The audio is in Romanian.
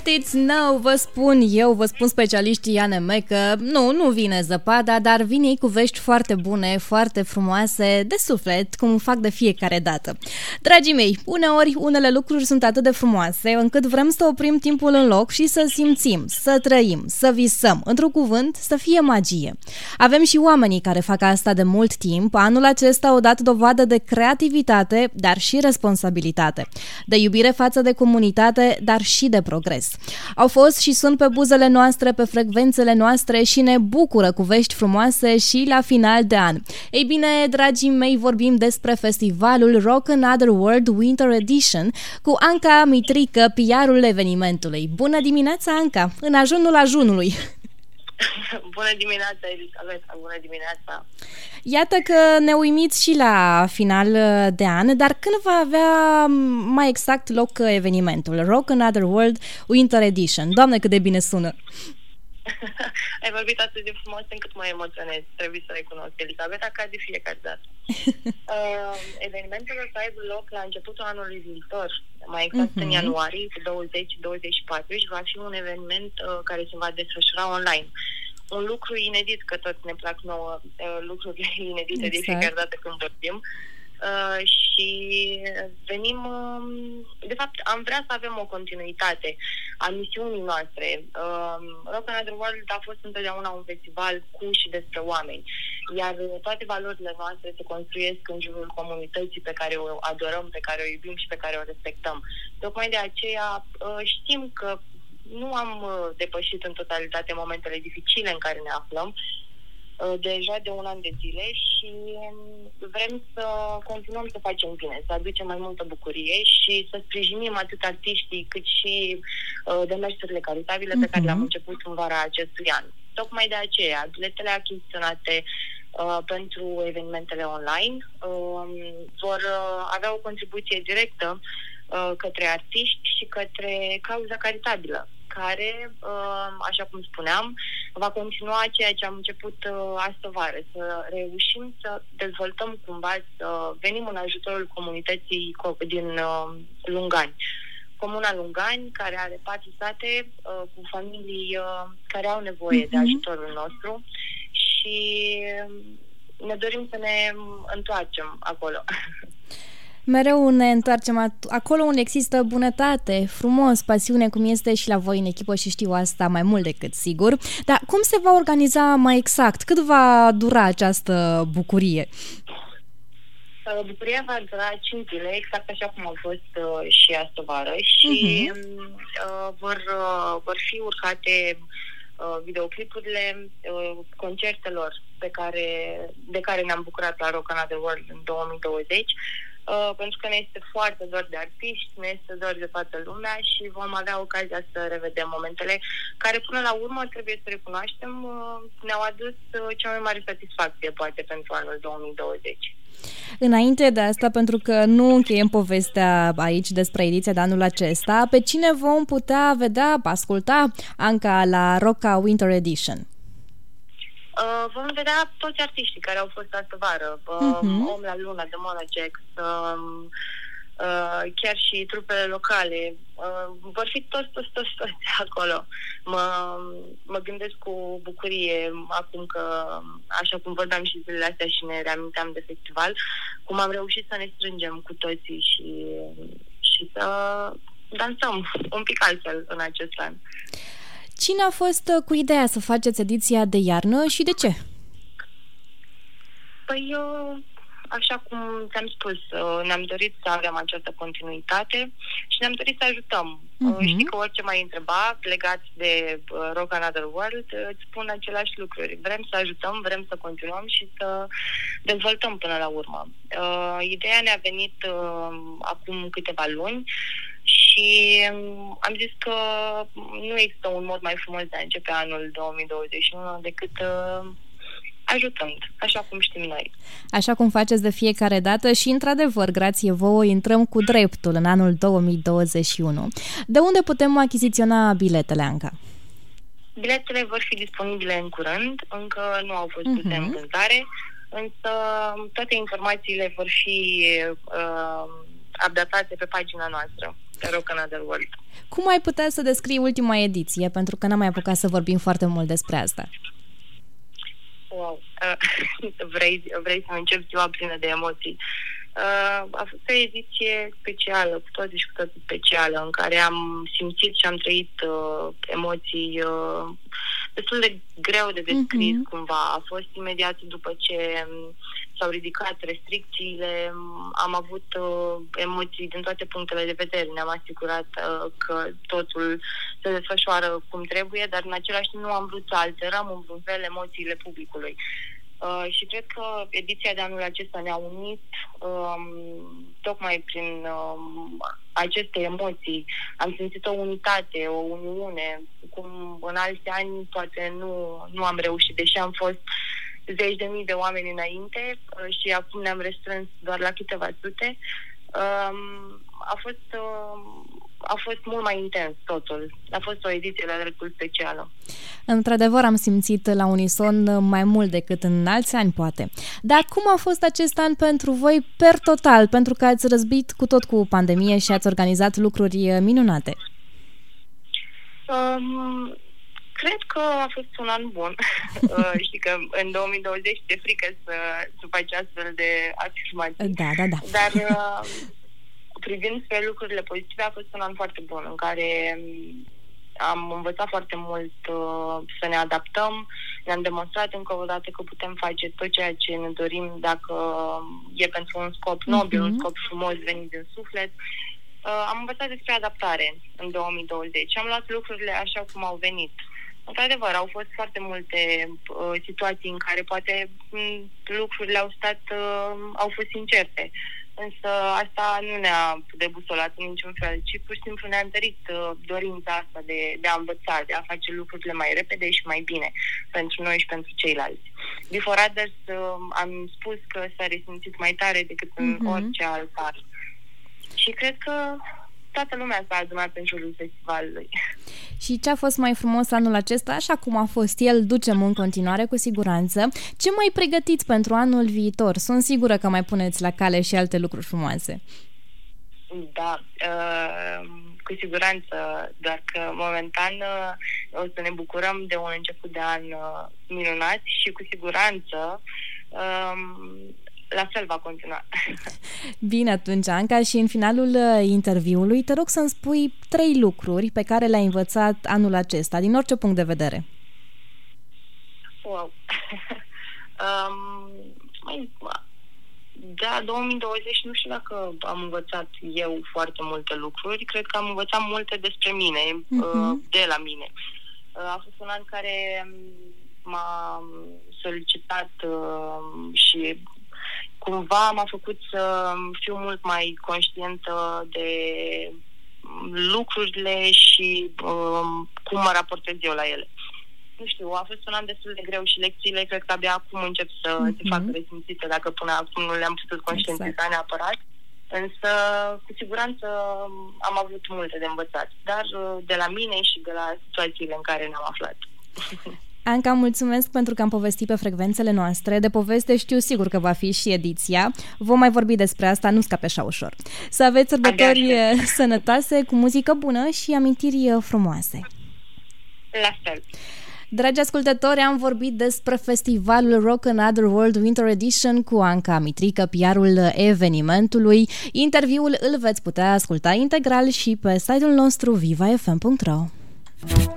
Poftiți, nou, vă spun eu, vă spun specialiștii ANM că nu vine zăpada, dar vin ei cu vești foarte bune, foarte frumoase, de suflet, cum fac de fiecare dată. Dragii mei, uneori unele lucruri sunt atât de frumoase încât vrem să oprim timpul în loc și să simțim, să trăim, să visăm, într-un cuvânt, să fie magie. Avem și oamenii care fac asta de mult timp. Anul acesta au dat dovadă de creativitate, dar și responsabilitate, de iubire față de comunitate, dar și de progres. Au fost și sunt pe buzele noastre, pe frecvențele noastre și ne bucură cu vești frumoase și la final de an. Ei bine, dragii mei, vorbim despre festivalul Rock Another World Winter Edition cu Anca Mitrică, PR-ul evenimentului. Bună dimineața, Anca! În ajunul ajunului! Bună dimineața, Elisabeta! Bună dimineața! Iată că ne uimiți și la final de an, dar când va avea mai exact loc evenimentul? Rock Another World Winter Edition. Doamne, cât de bine sună! Ai vorbit atât de frumos încât mă emoționez. Trebuie să recunosc, Elisabeta, ca de fiecare dată. Evenimentul o să aibă loc la începutul anului viitor, mai exact în ianuarie, cu 20-24, și va fi un eveniment care se va desfășura online. Un lucru inedit, că toți ne plac nouă lucrurile inedite de fiecare dată când vorbim. Și venim, de fapt am vrea să avem o continuitate a misiunii noastre. Rock Another World a fost întotdeauna un festival cu și despre oameni, iar toate valorile noastre se construiesc în jurul comunității pe care o adorăm, pe care o iubim și pe care o respectăm. Tocmai de aceea știm că nu am depășit în totalitate momentele dificile în care ne aflăm deja de un an de zile și vrem să continuăm să facem bine, să aducem mai multă bucurie și să sprijinim atât artiștii cât și demersurile caritabile pe care le-am început în vara acestui an. Tocmai de aceea, biletele achiziționate pentru evenimentele online vor avea o contribuție directă către artiști și către cauza caritabilă, care, așa cum spuneam, va continua ceea ce am început astă vară, să reușim să dezvoltăm cumva, să venim în ajutorul comunității din Lungani. Comuna Lungani, care are 4 sate cu familii care au nevoie de ajutorul nostru și ne dorim să ne întoarcem acolo. Mereu ne întoarcem acolo unde există bunătate, frumos, pasiune, cum este și la voi în echipă și știu asta mai mult decât sigur. Dar cum se va organiza mai exact? Cât va dura această bucurie? Bucuria va dura 5 zile, exact așa cum au fost și astă vară și vor fi urcate videoclipurile concertelor de care ne-am bucurat la Rock Another World în 2020. Pentru că ne este foarte dor de artiști, ne este dor de toată lumea și vom avea ocazia să revedem momentele care până la urmă, trebuie să recunoaștem, ne-au adus cea mai mare satisfacție poate pentru anul 2020. Înainte de asta, pentru că nu încheiem povestea aici despre ediția de anul acesta, pe cine vom putea vedea, asculta, Anca, la Rocka Winter Edition? Vom vedea toți artiștii care au fost astă vară. Om la Luna, de Mona Jax, chiar și trupele locale. Vor fi toți acolo. Mă gândesc cu bucurie acum că, așa cum vorbeam și zilele astea și ne reaminteam de festival, cum am reușit să ne strângem cu toții și să dansăm un pic altfel în acest an. Cine a fost cu ideea să faceți ediția de iarnă și de ce? Păi eu, așa cum ți-am spus, ne-am dorit să avem această continuitate și ne-am dorit să ajutăm. Știi că orice m-ai întreba legat de Rock Another World, îți spun aceleași lucruri. Vrem să ajutăm, vrem să continuăm și să dezvoltăm până la urmă. Ideea ne-a venit acum câteva luni și am zis că nu există un mod mai frumos de a începe anul 2021 decât ajutând, așa cum știm noi. Așa cum faceți de fiecare dată și, într-adevăr, grație vouă, intrăm cu dreptul în anul 2021. De unde putem achiziționa biletele, Anca? Biletele vor fi disponibile în curând, încă nu au fost puse în vânzare, însă toate informațiile vor fi updatate pe pagina noastră. Rock Another World. Cum ai putea să descrii ultima ediție? Pentru că n-am mai apucat să vorbim foarte mult despre asta. Wow! Vrei să încep ziua plină de emoții. A fost o ediție specială, cu toții și cu toții specială, în care am simțit și am trăit emoții destul de greu de descris cumva. A fost imediat după ce s-au ridicat restricțiile, am avut emoții din toate punctele de vedere. Ne-am asigurat că totul se desfășoară cum trebuie, dar în același timp nu am vrut să alterăm în vreun fel emoțiile publicului. Și cred că ediția de anul acesta ne-a unit tocmai prin aceste emoții. Am simțit o unitate, o uniune, cum în alți ani poate nu am reușit, deși am fost zeci de mii de oameni înainte și acum ne-am restrâns doar la câteva sute. A fost mult mai intens totul. A fost o ediție de-a dreptul specială. Într-adevăr, am simțit la unison mai mult decât în alți ani, poate. Dar cum a fost acest an pentru voi per total? Pentru că ați răzbit cu tot cu pandemie și ați organizat lucruri minunate. Cred că a fost un an bun. Știi că în 2020 te frică să faci astfel de afirmații. Da. Dar privind spre lucrurile pozitive, a fost un an foarte bun, în care am învățat foarte mult să ne adaptăm. Ne-am demonstrat încă o dată că putem face tot ceea ce ne dorim dacă e pentru un scop nobil, un scop frumos venit din suflet. Am învățat despre adaptare în 2020 și am luat lucrurile așa cum au venit. Într-adevăr, au fost foarte multe situații în care poate lucrurile au fost incerte. Însă asta nu ne-a debusolat în niciun fel, ci pur și simplu ne-a întărit dorința asta de a învăța, de a face lucrurile mai repede și mai bine pentru noi și pentru ceilalți. Before Others am spus că s-a resimțit mai tare decât în orice alt an. Și cred că toată lumea s-a adunat în jurul festivalului. Și ce a fost mai frumos anul acesta, așa cum a fost el, ducem în continuare cu siguranță. Ce mai pregătiți pentru anul viitor? Sunt sigură că mai puneți la cale și alte lucruri frumoase. Da, cu siguranță, doar că momentan o să ne bucurăm de un început de an minunat și cu siguranță la fel va continua. Bine atunci, Anca, și în finalul interviului te rog să-mi spui 3 lucruri pe care le-ai învățat anul acesta, din orice punct de vedere. Wow! Da, 2020 nu știu dacă am învățat eu foarte multe lucruri, cred că am învățat multe despre mine, de la mine. A fost un an care m-a solicitat și cumva m-a făcut să fiu mult mai conștientă de lucrurile și cum mă raportez eu la ele. Nu știu, a fost un an destul de greu și lecțiile cred că abia acum încep să se facă resimțite, dacă până acum nu le-am putut conștientiza neapărat. Însă, cu siguranță, am avut multe de învățat, dar de la mine și de la situațiile în care ne-am aflat. Anca, mulțumesc pentru că am povestit pe frecvențele noastre. De poveste știu sigur că va fi și ediția. Vom mai vorbi despre asta, nu scape așa ușor. Să aveți sărbători sănătoase, cu muzică bună și amintiri frumoase. La fel. Dragi ascultători, am vorbit despre festivalul Rock Another World Winter Edition cu Anca Mitrică, PR-ul evenimentului. Interviul îl veți putea asculta integral și pe site-ul nostru vivafm.ro.